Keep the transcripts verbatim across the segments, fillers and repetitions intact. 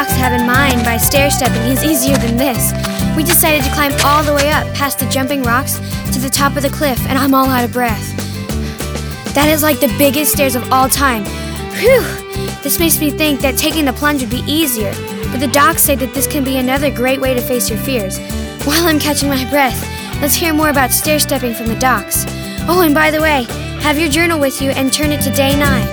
docs have in mind by stair-stepping is easier than this. We decided to climb all the way up past the jumping rocks to the top of the cliff, and I'm all out of breath. That is like the biggest stairs of all time. Whew! This makes me think that taking the plunge would be easier, but the docs say that this can be another great way to face your fears. While I'm catching my breath, let's hear more about stair-stepping from the docs. Oh, and by the way, have your journal with you and turn it to day nine.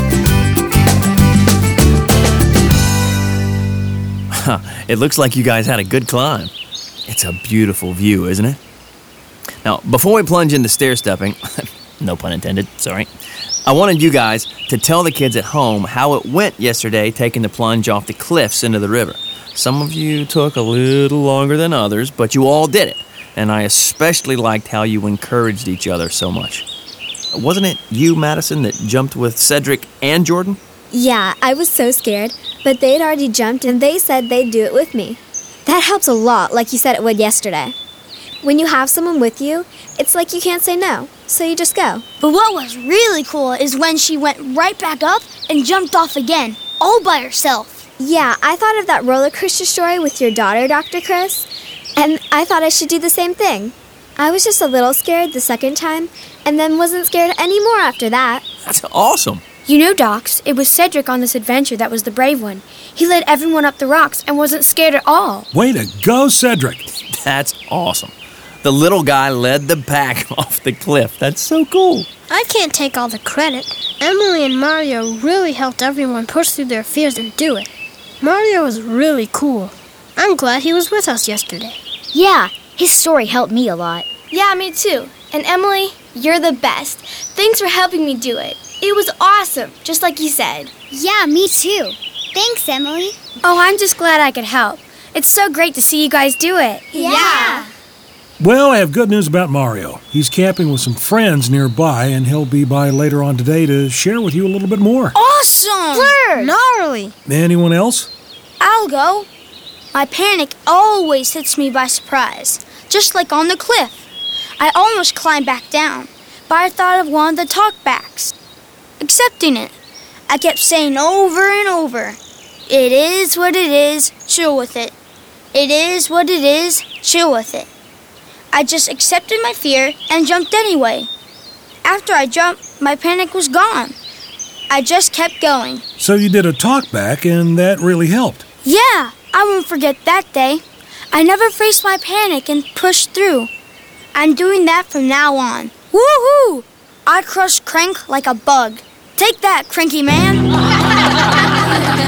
It looks like you guys had a good climb. It's a beautiful view, isn't it? Now, before we plunge into stair-stepping, no pun intended, sorry, I wanted you guys to tell the kids at home how it went yesterday taking the plunge off the cliffs into the river. Some of you took a little longer than others, but you all did it, and I especially liked how you encouraged each other so much. Wasn't it you, Madison, that jumped with Cedric and Jordan? Yeah, I was so scared, but they'd already jumped and they said they'd do it with me. That helps a lot, like you said it would yesterday. When you have someone with you, it's like you can't say no, so you just go. But what was really cool is when she went right back up and jumped off again, all by herself. Yeah, I thought of that roller coaster story with your daughter, Doctor Chris, and I thought I should do the same thing. I was just a little scared the second time, and then wasn't scared anymore after that. That's awesome. You know, Docs, it was Cedric on this adventure that was the brave one. He led everyone up the rocks and wasn't scared at all. Way to go, Cedric. That's awesome. The little guy led the pack off the cliff. That's so cool. I can't take all the credit. Emily and Mario really helped everyone push through their fears and do it. Mario was really cool. I'm glad he was with us yesterday. Yeah, his story helped me a lot. Yeah, me too. And Emily, you're the best. Thanks for helping me do it. It was awesome, just like you said. Yeah, me too. Thanks, Emily. Oh, I'm just glad I could help. It's so great to see you guys do it. Yeah. Well, I have good news about Mario. He's camping with some friends nearby, and he'll be by later on today to share with you a little bit more. Awesome! Blurred. Gnarly! Anyone else? I'll go. My panic always hits me by surprise, just like on the cliff. I almost climbed back down, but I thought of one of the talkbacks. Accepting it. I kept saying over and over, it is what it is, chill with it. It is what it is, chill with it. I just accepted my fear and jumped anyway. After I jumped, my panic was gone. I just kept going. So you did a talkback, and that really helped. Yeah, I won't forget that day. I never faced my panic and pushed through. I'm doing that from now on. Woohoo! I crushed Crank like a bug. Take that, Cranky Man!